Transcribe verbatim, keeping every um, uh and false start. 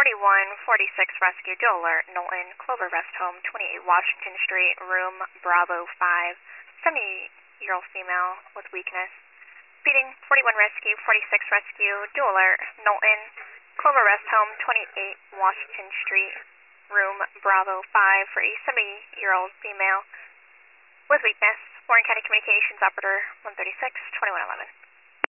forty-one forty-six Rescue, dual alert, Knowlton, Clover Rest Home, twenty-eight Washington Street, room Bravo five, seventy-year-old female with weakness. Speeding, forty-one Rescue, forty-six Rescue, dual alert, Knowlton, Clover Rest Home, twenty-eight Washington Street, room Bravo five for a seventy-year-old female with weakness. Warren County Communications Operator one thirty-six, twenty-one eleven.